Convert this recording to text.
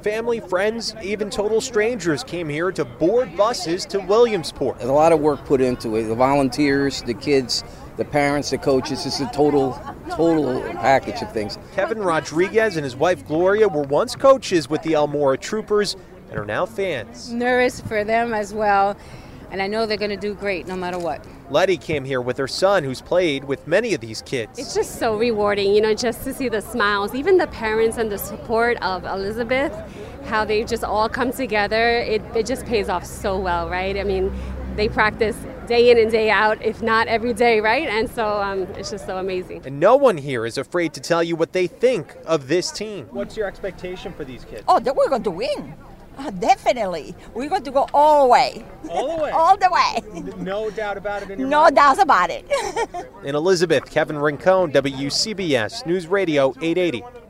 family, friends, even total strangers came here to board buses to Williamsport. There's a lot of work put into it. The volunteers, the kids, the parents, the coaches. It's a total package of things. Kevin Rodriguez and his wife Gloria were once coaches with the Elmora Troopers and are now fans. Nervous for them as well, and I know they're going to do great no matter what. Letty came here with her son, who's played with many of these kids. It's just so rewarding, just to see the smiles, even the parents and the support of Elizabeth, how they just all come together. It just pays off so well, right? I mean, they practice day in and day out, if not every day, right? And so it's just so amazing. And no one here is afraid to tell you what they think of this team. What's your expectation for these kids? Oh, that we're going to win. Definitely. We're going to go all the way. All the way? All the way. No doubt about it in your No mind? doubt about it. In Elizabeth, Kevin Rincon, WCBS News Radio 880.